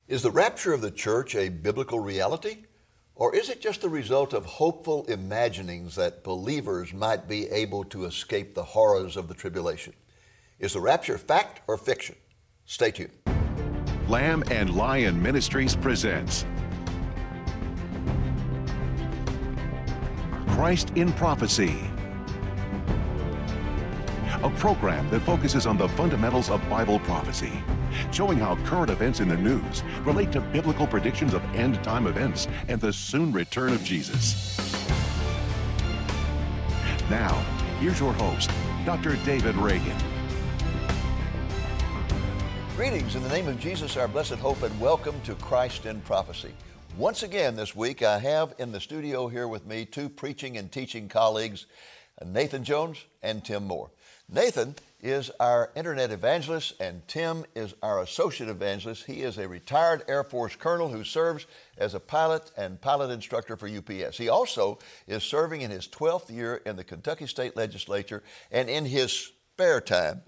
Is the rapture of the church a biblical reality? Or is it just the result of hopeful imaginings that believers might be able to escape the horrors of the tribulation? Is the rapture fact or fiction? Stay tuned. Lamb and Lion Ministries presents Christ in Prophecy, a program that focuses on the fundamentals of Bible prophecy, showing how current events in the news relate to biblical predictions of end-time events and the soon return of Jesus. Now, here's your host, Dr. David Reagan. Greetings in the name of Jesus, our blessed hope, and welcome to Christ in Prophecy. Once again this week, I have in the studio here with me two preaching and teaching colleagues, Nathan Jones and Tim Moore. Nathan is our internet evangelist, and Tim is our associate evangelist. He is a retired Air Force colonel who serves as a pilot and pilot instructor for UPS. He also is serving in his 12th year in the Kentucky State Legislature, and in his spare time,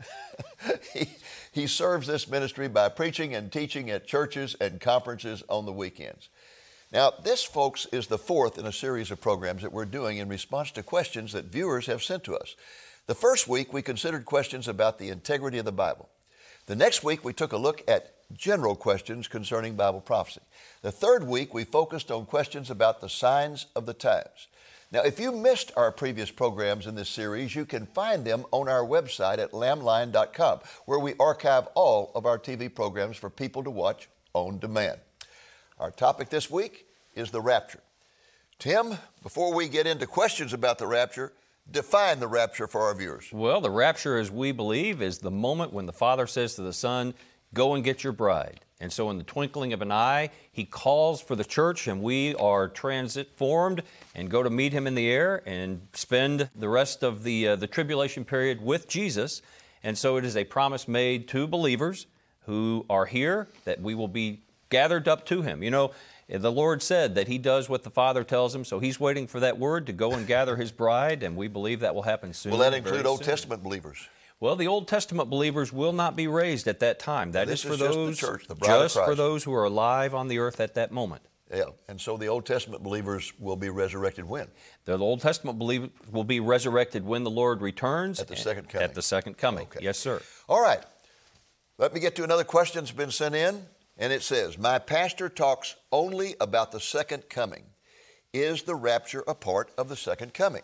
he serves this ministry by preaching and teaching at churches and conferences on the weekends. Now, this, folks, is the fourth in a series of programs that we're doing in response to questions that viewers have sent to us. The first week, we considered questions about the integrity of the Bible. The next week, we took a look at general questions concerning Bible prophecy. The third week, we focused on questions about the signs of the times. Now, if you missed our previous programs in this series, you can find them on our website at lambline.com, where we archive all of our TV programs for people to watch on demand. Our topic this week is the rapture. Tim, before we get into questions about the rapture, define the rapture for our viewers. Well, the rapture, as we believe, is the moment when the Father says to the Son, go and get your bride. And so in the twinkling of an eye, He calls for the church, and we are transformed and go to meet Him in the air and spend the rest of the tribulation period with Jesus. And so it is a promise made to believers who are here that we will be gathered up to Him. You know, the Lord said that He does what the Father tells Him, so He's waiting for that word to go and gather His bride, and we believe that will happen soon. Will that include Old Testament believers? Well, the Old Testament believers will not be raised at that time. That is for those, just the church, the bride of Christ. For those who are alive on the earth at that moment. Yeah, and so the Old Testament believers will be resurrected when? The Old Testament believers will be resurrected when the Lord returns. At the second coming. At the second coming, okay. Yes, sir. All right, let me get to another question that's been sent in, and it says, my pastor talks only about the second coming. Is the rapture a part of the second coming?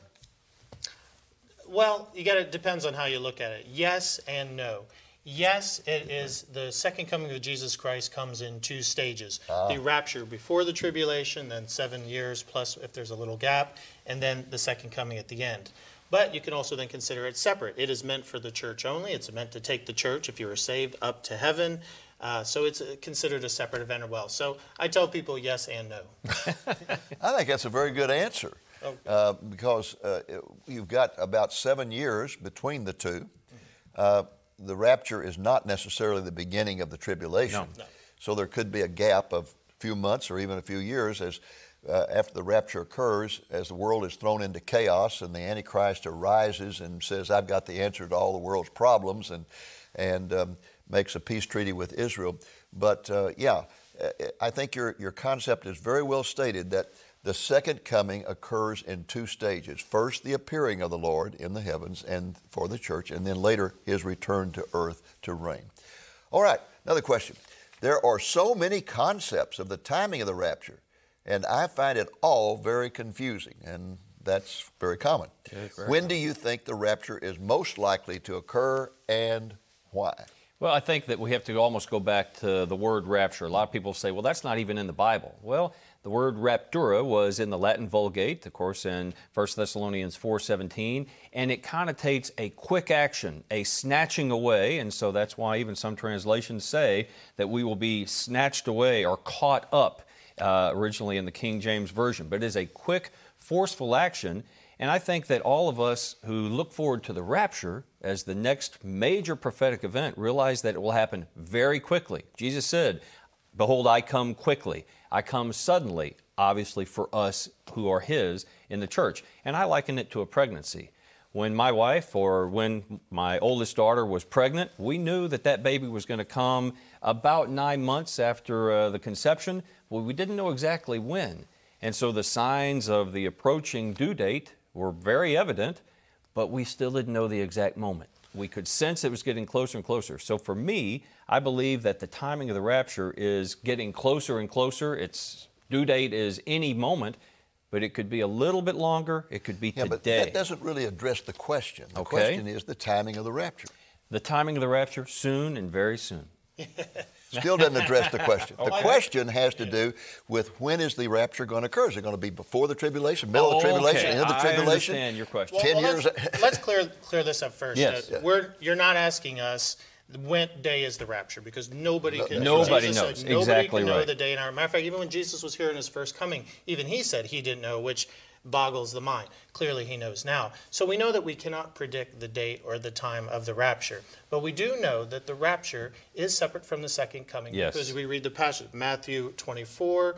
Well, it depends on how you look at it. Yes and no. Yes, it is. The second coming of Jesus Christ comes in two stages. The rapture before the tribulation, then 7 years plus if there's a little gap, and then the second coming at the end. But you can also then consider it separate. It is meant for the church only. It's meant to take the church, if you are saved, up to heaven. So it's considered a separate event as well. So I tell people yes and no. I think that's a very good answer. Because you've got about 7 years between the two. The rapture is not necessarily the beginning of the tribulation. No. So there could be a gap of a few months or even a few years as after the rapture occurs, as the world is thrown into chaos and the Antichrist arises and says, I've got the answer to all the world's problems, and makes a peace treaty with Israel. But I think your concept is very well stated, that the second coming occurs in two stages. First, the appearing of the Lord in the heavens and for the church, and then later His return to earth to reign. All right, another question. There are so many concepts of the timing of the rapture, and I find it all very confusing, and that's very common. When do you think the rapture is most likely to occur, and why? Well, I think that we have to almost go back to the word rapture. A lot of people say, well, that's not even in the Bible. Well, the word raptura was in the Latin Vulgate, of course, in 1 Thessalonians 4:17, and it connotates a quick action, a snatching away, and so that's why even some translations say that we will be snatched away or caught up, originally in the King James Version. But it is a quick, forceful action, and I think that all of us who look forward to the rapture as the next major prophetic event realize that it will happen very quickly. Jesus said, behold, I come quickly. I come suddenly, obviously for us who are His in the church. And I liken it to a pregnancy. when my wife or when my oldest daughter was pregnant, we knew that that baby was going to come about 9 months after the conception. Well, we didn't know exactly when. And so the signs of the approaching due date were very evident, but we still didn't know the exact moment. We could sense it was getting closer and closer. So for me, I believe that the timing of the rapture is getting closer and closer. Its due date is any moment, but it could be a little bit longer. It could be today. But that doesn't really address the question. The question is the timing of the rapture. The timing of the rapture, soon and very soon. Still doesn't address the question. The question has to do with when is the rapture going to occur? Is it going to be before the tribulation, middle of the tribulation, end of the tribulation? I understand your question. 10 years? Let's clear this up first. Yes. You're not asking us what day is the rapture, because nobody can. Nobody Jesus knows. said nobody Exactly can know right. the day and hour. Matter of fact, even when Jesus was here in his first coming, even he said he didn't know, which boggles the mind. Clearly he knows now. So we know that we cannot predict the date or the time of the rapture. But we do know that the rapture is separate from the second coming. Yes. Because we read the passage, Matthew 24,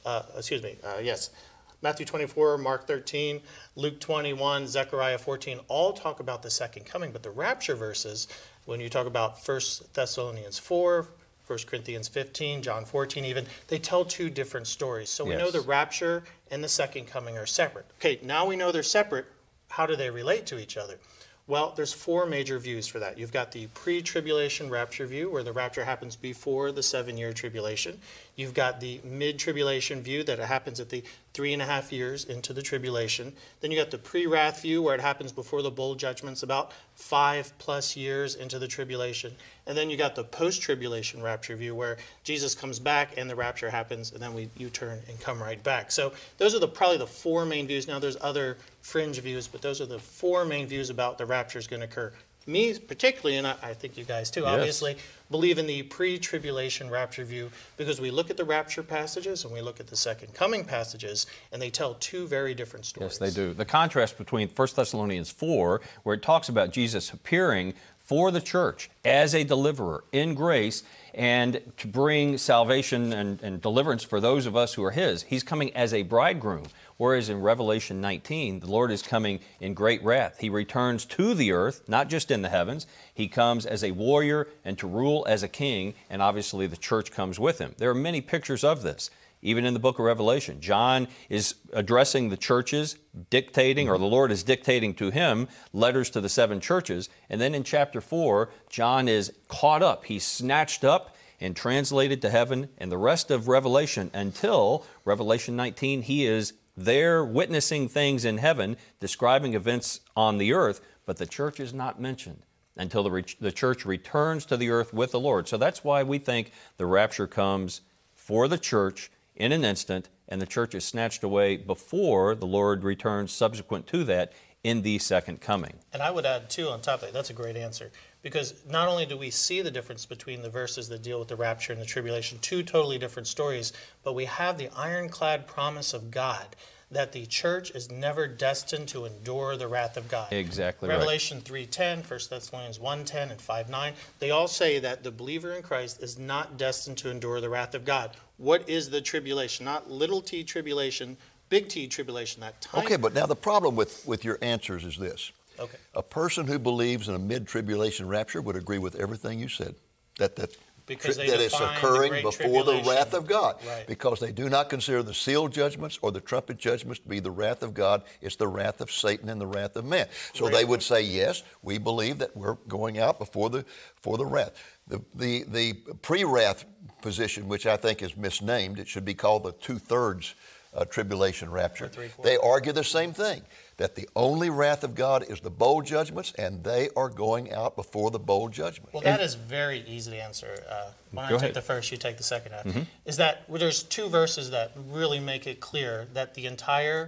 Matthew 24, Mark 13, Luke 21, Zechariah 14, all talk about the second coming. But the rapture verses, when you talk about 1 Thessalonians 4, 1 Corinthians 15, John 14 even, they tell two different stories. So we know the rapture and the second coming are separate. Okay, now we know they're separate. How do they relate to each other? Well, there's four major views for that. You've got the pre-tribulation rapture view, where the rapture happens before the 7-year tribulation. You've got the mid-tribulation view, that it happens at the 3.5 years into the tribulation. Then you got the pre-wrath view, where it happens before the bowl judgments, about 5+ years into the tribulation. And then you got the post-tribulation rapture view, where Jesus comes back and the rapture happens, and then you turn and come right back. So those are probably the four main views. Now there's other fringe views, but those are the four main views about the rapture is going to occur. Me particularly, and I think you guys too, obviously, believe in the pre-tribulation rapture view, because we look at the rapture passages and we look at the second coming passages, and they tell two very different stories. Yes, they do. The contrast between 1 Thessalonians 4, where it talks about Jesus appearing for the church as a deliverer in grace and to bring salvation and deliverance for those of us who are His. He's coming as a bridegroom, whereas in Revelation 19, the Lord is coming in great wrath. He returns to the earth, not just in the heavens. He comes as a warrior and to rule as a king, and obviously the church comes with Him. There are many pictures of this. Even in the book of Revelation, John is addressing the churches, dictating, or the Lord is dictating to him letters to the 7 churches. And then in chapter 4, John is caught up. He's snatched up and translated to heaven. And the rest of Revelation, until Revelation 19, he is there witnessing things in heaven, describing events on the earth, but the church is not mentioned until the church returns to the earth with the Lord. So that's why we think the rapture comes for the church in an instant, and the church is snatched away before the Lord returns subsequent to that in the second coming. And I would add, too, on top of that, that's a great answer, because not only do we see the difference between the verses that deal with the rapture and the tribulation, two totally different stories, but we have the ironclad promise of God that the church is never destined to endure the wrath of God. Exactly Revelation 3:10, 1 Thessalonians 1:10, and 5:9, they all say that the believer in Christ is not destined to endure the wrath of God. What is the tribulation? Not little t tribulation, big T tribulation, that time. Okay, but now the problem with your answers is this. Okay. A person who believes in a mid-tribulation rapture would agree with everything you said, that Because they it's define the occurring great before the tribulation. wrath of God. Right. Because they do not consider the seal judgments or the trumpet judgments to be the wrath of God. It's the wrath of Satan and the wrath of man. So they would say, yes, we believe that we're going out before the wrath. The pre-wrath position, which I think is misnamed, it should be called the 2/3 tribulation rapture. They argue the same thing, that the only wrath of God is the bowl judgments, and they are going out before the bowl judgment. Well, that is very easy to answer. Why Go don't I ahead. take the first, you take the second half. Is that there's two verses that really make it clear that the entire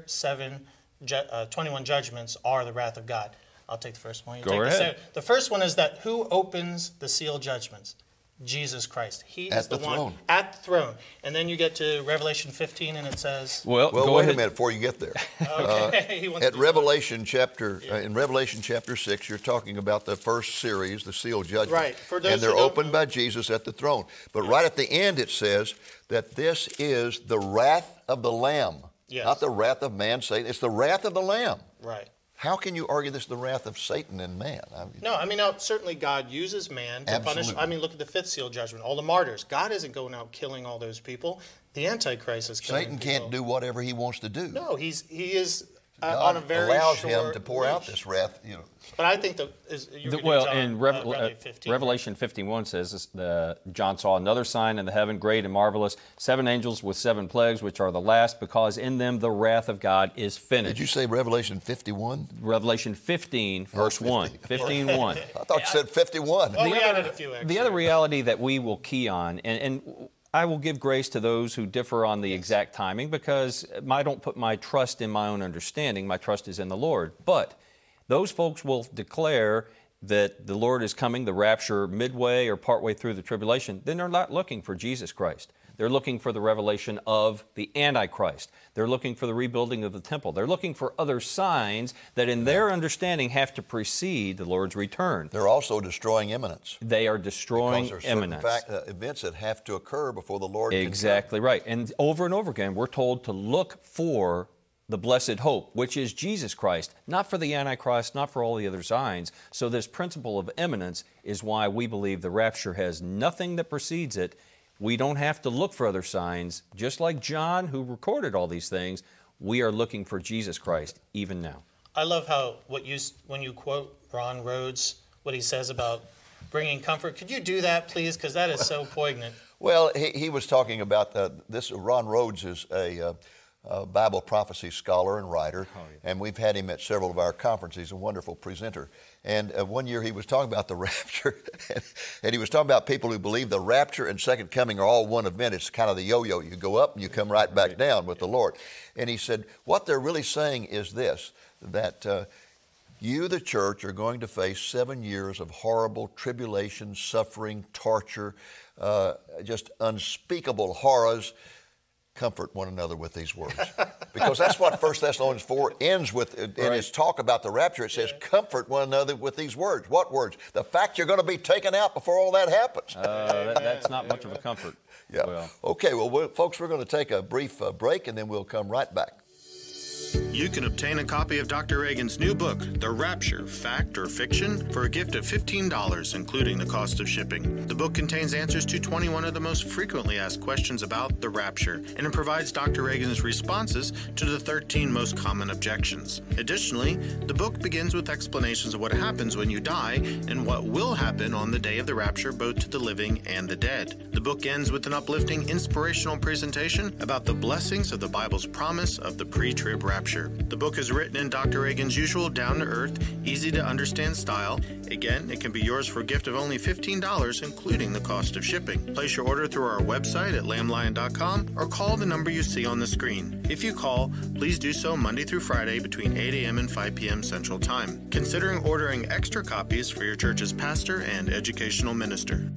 21 judgments are the wrath of God. I'll take the first one. You Go take ahead. The second. The first one is that who opens the seal judgments? Jesus Christ. He is At the one throne. at the throne. And then you get to Revelation 15 and it says, Well, go wait ahead. a minute before you get there. okay, he wants At to do Revelation chapter, in Revelation chapter 6, you're talking about the first series, the seal judgment. Right. For those And they're who don't opened know- by Jesus at the throne. But right at the end it says that this is the wrath of the Lamb. Yes. Not the wrath of man, Satan. It's the wrath of the Lamb. Right. How can you argue this is the wrath of Satan and man? No, I mean, now, certainly God uses man to punish. I mean, look at the fifth seal judgment, all the martyrs. God isn't going out killing all those people. The Antichrist is killing Satan people. can't do whatever he wants to do. No, he is God on a very allows short him to pour out leash. this wrath. But I think in Revelation 51 says John saw another sign in the heaven, great and marvelous, 7 angels with 7 plagues, which are the last, because in them the wrath of God is finished. Did you say Revelation 51? Revelation 15, verse 1. 15:1. I thought you said 51. Well, we added a few extra. The other reality that we will key on, and I will give grace to those who differ on the exact timing, because I don't put my trust in my own understanding. My trust is in the Lord. But those folks will declare that the Lord is coming, the rapture, midway or partway through the tribulation. Then they're not looking for Jesus Christ. They're looking for the revelation of the Antichrist. They're looking for the rebuilding of the temple. They're looking for other signs that in their understanding have to precede the Lord's return. They're also destroying imminence. They are destroying imminence. Events that have to occur before the Lord Exactly right. And over again, we're told to look for the blessed hope, which is Jesus Christ, not for the Antichrist, not for all the other signs. So this principle of imminence is why we believe the rapture has nothing that precedes it. We don't have to look for other signs. Just like John, who recorded all these things, we are looking for Jesus Christ even now. I love how when you quote Ron Rhodes, what he says about bringing comfort. Could you do that, please? Because that is so poignant. Well, he was talking about this. Ron Rhodes is a Bible prophecy scholar and writer, and we've had him at several of our conferences. He's a wonderful presenter. And one year he was talking about the rapture, and he was talking about people who believe the rapture and second coming are all one event. It's kind of the yo-yo. You go up and you come right back down with the Lord. And he said, what they're really saying is this, that you, the church, are going to face 7 years of horrible tribulation, suffering, torture, just unspeakable horrors. Comfort one another with these words. Because that's what 1 Thessalonians 4 ends with in his talk about the rapture. It says, comfort one another with these words. What words? The fact you're going to be taken out before all that happens. That's not much of a comfort. Yeah. Well. Okay, well, folks, we're going to take a brief break, and then we'll come right back. You can obtain a copy of Dr. Reagan's new book, The Rapture, Fact or Fiction, for a gift of $15, including the cost of shipping. The book contains answers to 21 of the most frequently asked questions about the rapture, and it provides Dr. Reagan's responses to the 13 most common objections. Additionally, the book begins with explanations of what happens when you die and what will happen on the day of the rapture, both to the living and the dead. The book ends with an uplifting, inspirational presentation about the blessings of the Bible's promise of the pre-trib rapture. The book is written in Dr. Reagan's usual down-to-earth, easy-to-understand style. Again, it can be yours for a gift of only $15, including the cost of shipping. Place your order through our website at lamblion.com or call the number you see on the screen. If you call, please do so Monday through Friday between 8 a.m. and 5 p.m. Central Time. Considering ordering extra copies for your church's pastor and educational minister.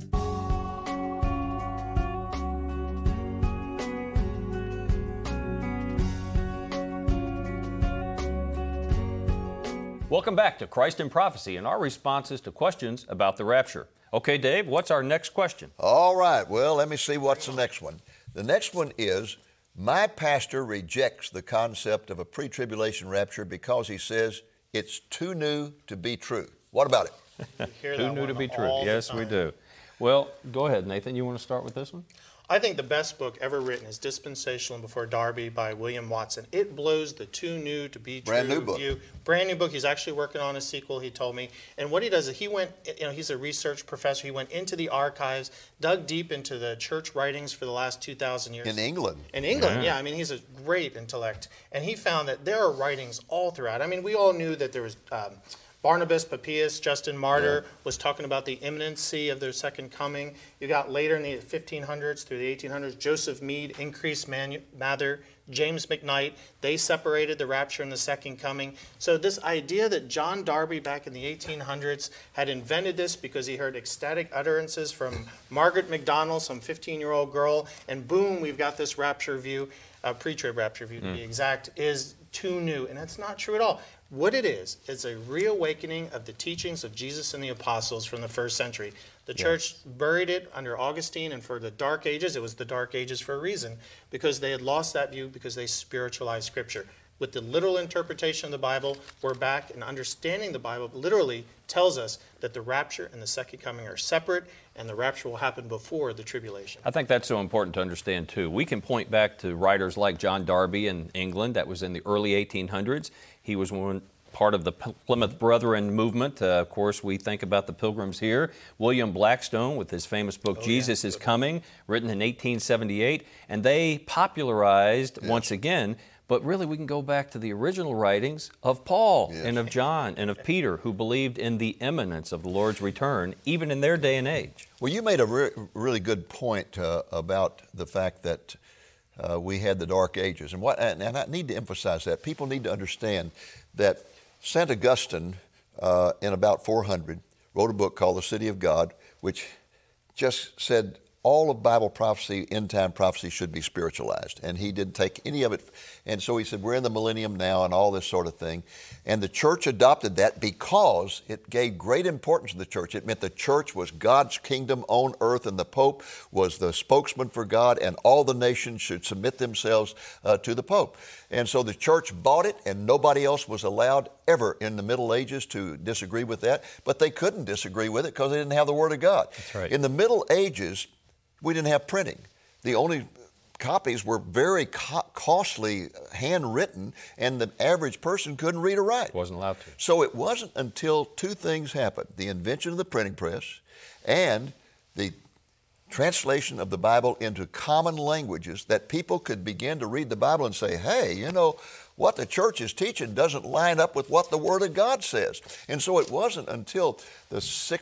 Welcome back to Christ in Prophecy and our responses to questions about the rapture. Okay, Dave, what's our next question? All right, well, let me see what's the next one. The next one is, my pastor rejects the concept of a pre-tribulation rapture because he says it's too new to be true. What about it? Too new to be true. Yes, we do. Well, go ahead, Nathan. You want to start with this one? I think the best book ever written is Dispensational and Before Darby by William Watson. It blows the too new to be true Brand new book. view. Brand new book. He's actually working on a sequel, he told me. And what he does is he went, he's a research professor. He went into the archives, dug deep into the church writings for the last 2,000 years. In England. In England, yeah. I mean, he's a great intellect. And he found that there are writings all throughout. I mean, we all knew that there was Barnabas, Papias, Justin Martyr was talking about the imminency of their second coming. You got later in the 1500s through the 1800s, Joseph Mead, Increase Mather, James McKnight, they separated the rapture and the second coming. So this idea that John Darby back in the 1800s had invented this because he heard ecstatic utterances from Margaret MacDonald, some 15-year-old girl, and boom, we've got this rapture view, pre-trib rapture view to be exact, is too new. And that's not true at all. What it is a reawakening of the teachings of Jesus and the apostles from the first century. The church buried it under Augustine, and for the Dark Ages, it was the Dark Ages for a reason, because they had lost that view because they spiritualized Scripture. with the literal interpretation of the Bible, we're back, and understanding the Bible literally tells us that the rapture and the second coming are separate, and the rapture will happen before the tribulation. I think that's so important to understand, too. We can point back to writers like John Darby in England. That was in the early 1800s. He was part of the Plymouth Brethren movement. Of course, we think about the Pilgrims here. William Blackstone with his famous book, Jesus is Coming, written in 1878. And they popularized, once again, but really we can go back to the original writings of Paul and of John and of Peter, who believed in the imminence of the Lord's return, even in their day and age. Well, you made a really good point about the fact that we had the Dark Ages. And I need to emphasize that. People need to understand that St. Augustine, in about 400, wrote a book called The City of God, which just said all of Bible prophecy, end-time prophecy, should be spiritualized. And he didn't take any of it. And so he said, we're in the millennium now and all this sort of thing. And the church adopted that because it gave great importance to the church. It meant the church was God's kingdom on earth, and the Pope was the spokesman for God, and all the nations should submit themselves to the Pope. And so the church bought it, and nobody else was allowed ever in the Middle Ages to disagree with that. But they couldn't disagree with it because they didn't have the Word of God. That's right. In the Middle Ages, we didn't have printing. The only copies were very costly, handwritten, and the average person couldn't read or write. Wasn't allowed to. So it wasn't until two things happened: the invention of the printing press and the translation of the Bible into common languages, that people could begin to read the Bible and say, hey, you know, what the church is teaching doesn't line up with what the Word of God says. And so it wasn't until the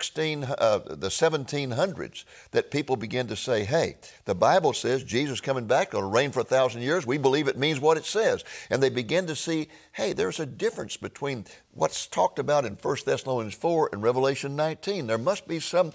1700s that people began to say, hey, the Bible says Jesus coming back, going to reign for 1,000 years. We believe it means what it says. And they begin to see, hey, there's a difference between what's talked about in 1 Thessalonians 4 and Revelation 19. There must be some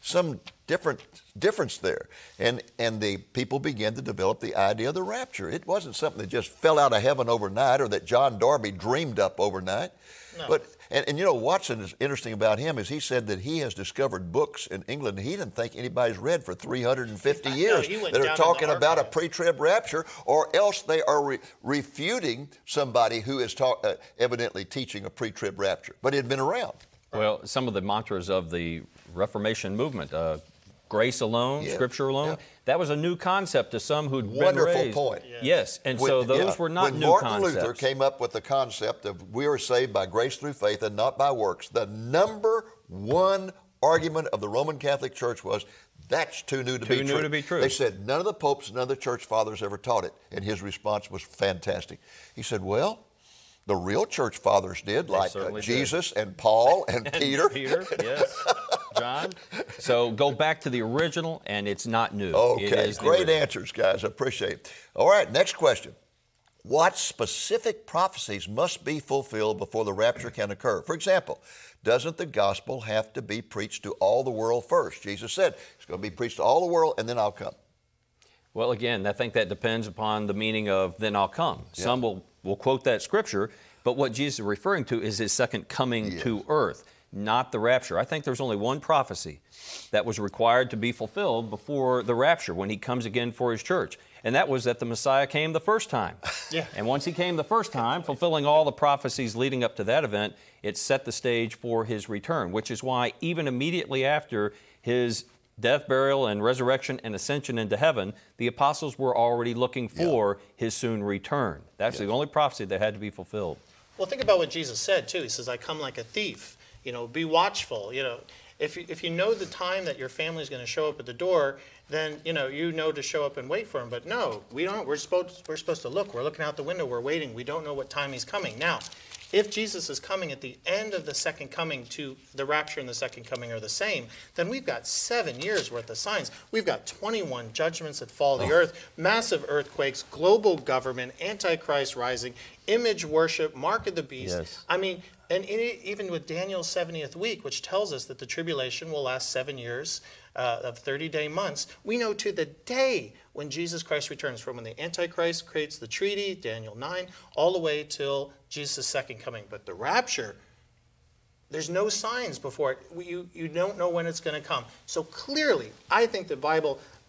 difference there. And the people began to develop the idea of the rapture. It wasn't something that just fell out of heaven overnight or that John Darby dreamed up overnight. No. But and you know, Watson is interesting about him is he said that he has discovered books in England he didn't think anybody's read for 350 years that are talking about a pre-trib rapture, or else they are refuting somebody who is evidently teaching a pre-trib rapture. But it had been around. Well, some of the mantras of the Reformation movement, grace alone, Scripture alone, that was a new concept to some who'd been raised. Wonderful point. Yes, and so those were not new Martin concepts. Luther came up with the concept of we are saved by grace through faith and not by works, the number one argument of the Roman Catholic Church was that's too new to be true. They said none of the popes, none of the church fathers ever taught it, and his response was fantastic. He said, well, the real church fathers did, like Jesus and Paul and Peter. Peter, yes. John. So go back to the original, and it's not new. Okay, great answers, guys. I appreciate it. All right, next question. What specific prophecies must be fulfilled before the rapture can occur? For example, doesn't the gospel have to be preached to all the world first? Jesus said, it's going to be preached to all the world, and then I'll come. Well, again, I think that depends upon the meaning of then I'll come. Yeah. Some will quote that scripture, but what Jesus is referring to is his second coming to earth, not the rapture. I think there's only one prophecy that was required to be fulfilled before the rapture when he comes again for his church. And that was that the Messiah came the first time. And once he came the first time, fulfilling all the prophecies leading up to that event, it set the stage for his return, which is why even immediately after his death, burial, and resurrection and ascension into heaven, the apostles were already looking for his soon return. That's the only prophecy that had to be fulfilled. Well, think about what Jesus said, too. He says, I come like a thief. You know, be watchful. You know, if you know the time that your family is going to show up at the door, then, you know to show up and wait for him. But no, we don't. We're supposed to look. We're looking out the window. We're waiting. We don't know what time he's coming. Now, if Jesus is coming at the end of the second coming, to the rapture and the second coming are the same, then we've got 7 years worth of signs. We've got 21 judgments that fall to the earth, massive earthquakes, global government, Antichrist rising, image worship, mark of the beast. Yes. I mean, and even with Daniel's 70th week, which tells us that the tribulation will last 7 years of 30-day months, we know to the day when Jesus Christ returns, from when the Antichrist creates the treaty, Daniel 9, all the way till Jesus' second coming. But the rapture, there's no signs before it. You don't know when it's going to come. So clearly, I think the Bible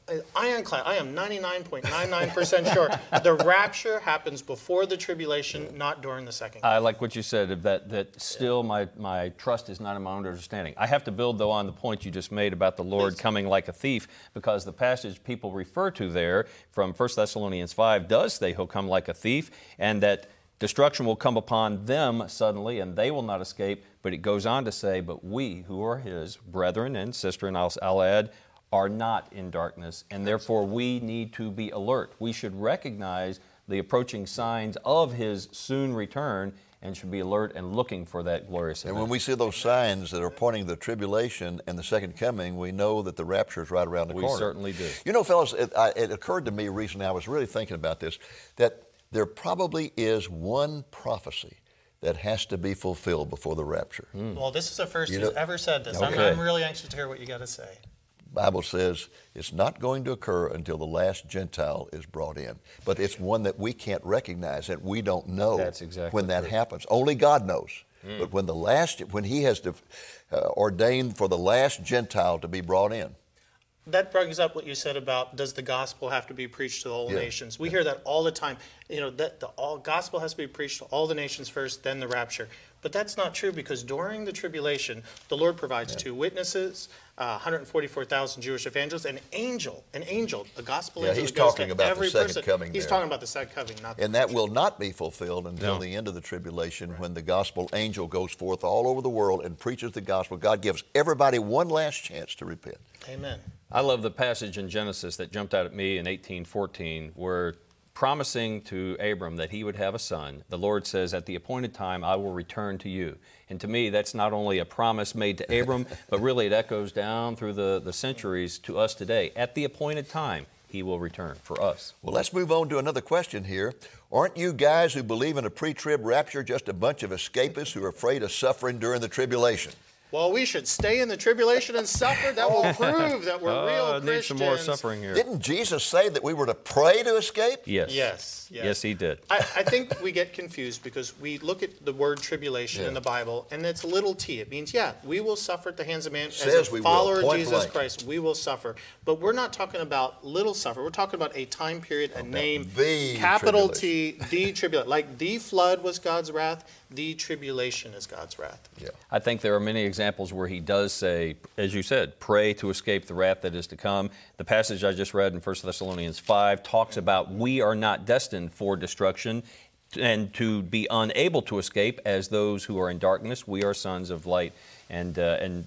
ironclad, I am 99.99% sure the rapture happens before the tribulation, not during the second coming. I like what you said, that still my trust is not in my own understanding. I have to build, though, on the point you just made about the Lord coming like a thief, because the passage people refer to there from 1 Thessalonians 5 does say he'll come like a thief, and that destruction will come upon them suddenly, and they will not escape. But it goes on to say, but we who are his brethren and sister, and I'll add, are not in darkness, and therefore we need to be alert. We should recognize the approaching signs of his soon return and should be alert and looking for that glorious event. And when we see those signs that are pointing to the tribulation and the second coming, we know that the rapture is right around the corner. We certainly do. You know, fellas, it occurred to me recently, I was really thinking about this, that there probably is one prophecy that has to be fulfilled before the rapture. Well, this is the first he's ever said this. Okay. I'm really anxious to hear what you got to say. Bible says it's not going to occur until the last Gentile is brought in. But it's one that we can't recognize, and we don't know That's exactly when that true. happens. Only God knows. But when He has ordained for the last Gentile to be brought in. That brings up what you said about, does the gospel have to be preached to all nations? We hear that all the time. You know, that the gospel has to be preached to all the nations first, then the rapture. But that's not true, because during the tribulation, the Lord provides two witnesses, 144,000 Jewish evangelists, an angel, a gospel angel. He's that goes talking to about the every second person. coming He's there. talking about the second coming, not the And that rapture. will not be fulfilled until the end of the tribulation, when the gospel angel goes forth all over the world and preaches the gospel. God gives everybody one last chance to repent. Amen. I love the passage in Genesis that jumped out at me in 18:14, where promising to Abram that he would have a son, the Lord says, at the appointed time, I will return to you. And to me, that's not only a promise made to Abram, but really it echoes down through the centuries to us today. At the appointed time, he will return for us. Well, let's move on to another question here. Aren't you guys who believe in a pre-trib rapture just a bunch of escapists who are afraid of suffering during the tribulation? Well, we should stay in the tribulation and suffer. That will prove that we're real Need Christians. some more suffering here. Didn't Jesus say that we were to pray to escape? Yes. Yes. Yes, he did. I think we get confused because we look at the word tribulation in the Bible, and it's little t. It means, we will suffer at the hands of man. Says As we a will, follower of point Jesus blank. Christ, we will suffer. But we're not talking about little suffer. We're talking about a time period, a name, The capital T, the tribulation. Like the flood was God's wrath, the tribulation is God's wrath. Yeah. I think there are many examples where he does say, as you said, pray to escape the wrath that is to come. The passage I just read in 1 Thessalonians 5 talks about we are not destined for destruction and to be unable to escape as those who are in darkness. We are sons of light and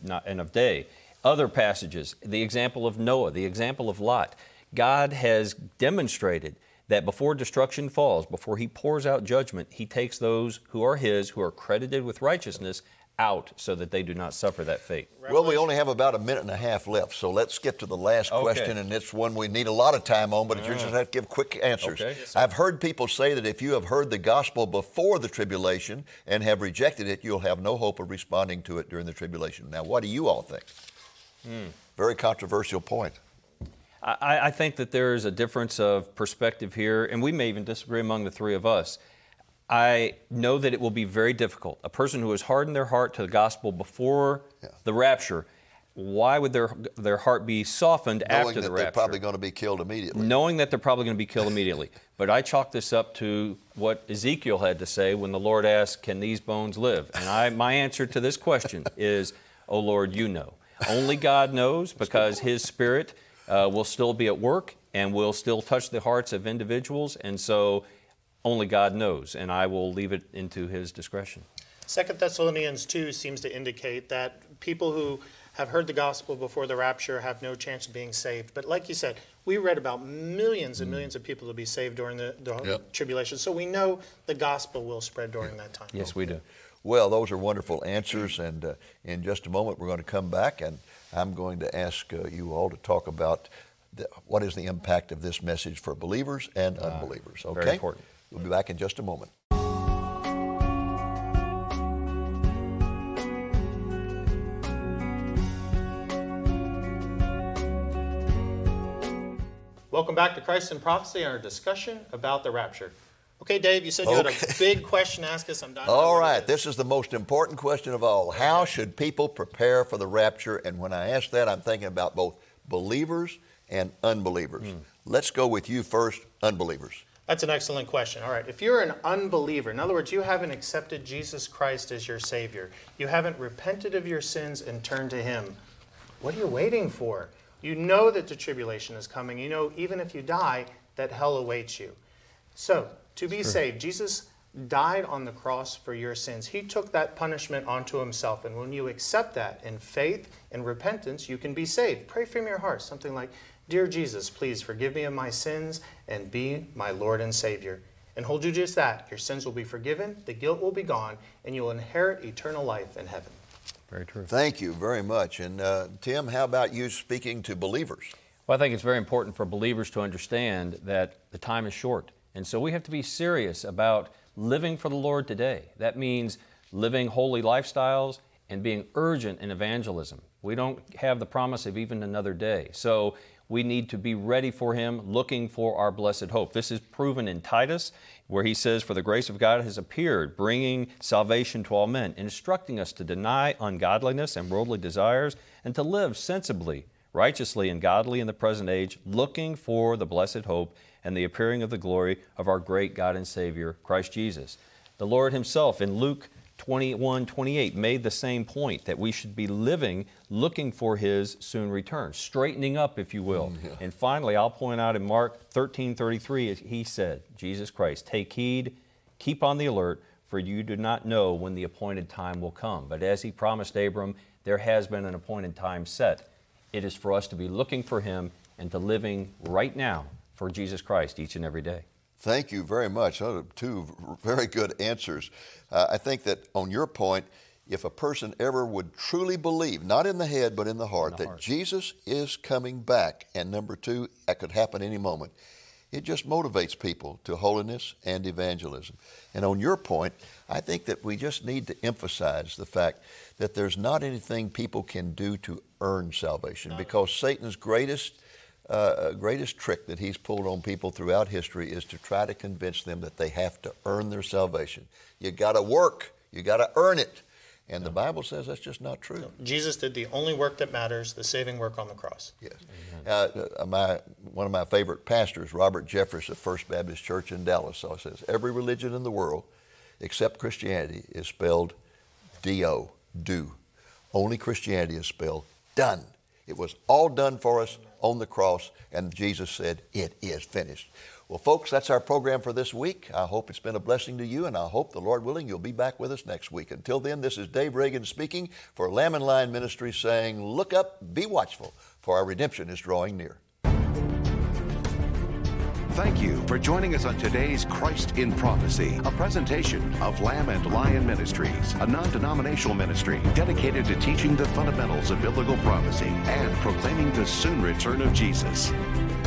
of day. Other passages, the example of Noah, the example of Lot. God has demonstrated that before destruction falls, before he pours out judgment, he takes those who are his, who are credited with righteousness, out so that they do not suffer that fate. Well, we only have about a minute and a half left, so let's skip to the last question, and it's one we need a lot of time on, but you just have to give quick answers. Okay. I've heard people say that if you have heard the gospel before the tribulation and have rejected it, you'll have no hope of responding to it during the tribulation. Now, what do you all think? Very controversial point. I think that there is a difference of perspective here, and we may even disagree among the three of us. I know that it will be very difficult. A person who has hardened their heart to the gospel before the rapture, why would their heart be softened after the rapture? Knowing that they're probably going to be killed immediately. Knowing that they're probably going to be killed immediately. But I chalk this up to what Ezekiel had to say when the Lord asked, can these bones live? And my answer to this question is, oh Lord, you know. Only God knows, because His Spirit will still be at work and will still touch the hearts of individuals. And so only God knows, and I will leave it into His discretion. 2 Thessalonians 2 seems to indicate that people who have heard the gospel before the rapture have no chance of being saved. But like you said, we read about millions and millions of people to be saved during the tribulation. So we know the gospel will spread during that time. Yes, we do. Well, those are wonderful answers, and in just a moment we're going to come back, and I'm going to ask you all to talk about what is the impact of this message for believers and unbelievers. Okay? Very important. We'll be back in just a moment. Welcome back to Christ in Prophecy and our discussion about the rapture. Okay, Dave, you said you had a big question to ask us. I'm dying. All right, this is the most important question of all. How should people prepare for the rapture? And when I ask that, I'm thinking about both believers and unbelievers. Let's go with you first, unbelievers. That's an excellent question. All right, if you're an unbeliever, in other words, you haven't accepted Jesus Christ as your Savior, you haven't repented of your sins and turned to Him, what are you waiting for? You know that the tribulation is coming. You know, even if you die, that hell awaits you. So, to be saved, Jesus died on the cross for your sins. He took that punishment onto Himself. And when you accept that in faith and repentance, you can be saved. Pray from your heart, something like, Dear Jesus, please forgive me of my sins and be my Lord and Savior. And He'll do just that. Your sins will be forgiven, the guilt will be gone, and you'll inherit eternal life in heaven. Very true. Thank you very much. And Tim, how about you speaking to believers? Well, I think it's very important for believers to understand that the time is short. And so we have to be serious about living for the Lord today. That means living holy lifestyles and being urgent in evangelism. We don't have the promise of even another day. So we need to be ready for Him, looking for our blessed hope. This is proven in Titus, where he says, For the grace of God has appeared, bringing salvation to all men, instructing us to deny ungodliness and worldly desires, and to live sensibly, righteously, and godly in the present age, looking for the blessed hope and the appearing of the glory of our great God and Savior, Christ Jesus. The Lord Himself in Luke 21:28 made the same point, that we should be living, looking for His soon return, straightening up, if you will. And finally, I'll point out in Mark 13:33, He said, Jesus Christ, take heed, keep on the alert, for you do not know when the appointed time will come. But as He promised Abram, there has been an appointed time set. It is for us to be looking for Him and to living right now for Jesus Christ each and every day. Thank you very much. Those are two very good answers. I think that on your point, if a person ever would truly believe, not in the head but in the heart, that Jesus is coming back, and number two, that could happen any moment, it just motivates people to holiness and evangelism. And on your point, I think that we just need to emphasize the fact that there's not anything people can do to earn salvation, because Satan's greatest trick that he's pulled on people throughout history is to try to convince them that they have to earn their salvation. You got to work. You got to earn it. And the Bible says that's just not true. No, Jesus did the only work that matters, the saving work on the cross. Yes. One of my favorite pastors, Robert Jeffress of First Baptist Church in Dallas, says, every religion in the world except Christianity is spelled D-O, do. Only Christianity is spelled done. It was all done for us on the cross, and Jesus said, it is finished. Well, folks, that's our program for this week. I hope it's been a blessing to you, and I hope, the Lord willing, you'll be back with us next week. Until then, this is Dave Reagan speaking for Lamb and Lion Ministries, saying, look up, be watchful, for our redemption is drawing near. Thank you for joining us on today's Christ in Prophecy, a presentation of Lamb and Lion Ministries, a non-denominational ministry dedicated to teaching the fundamentals of biblical prophecy and proclaiming the soon return of Jesus.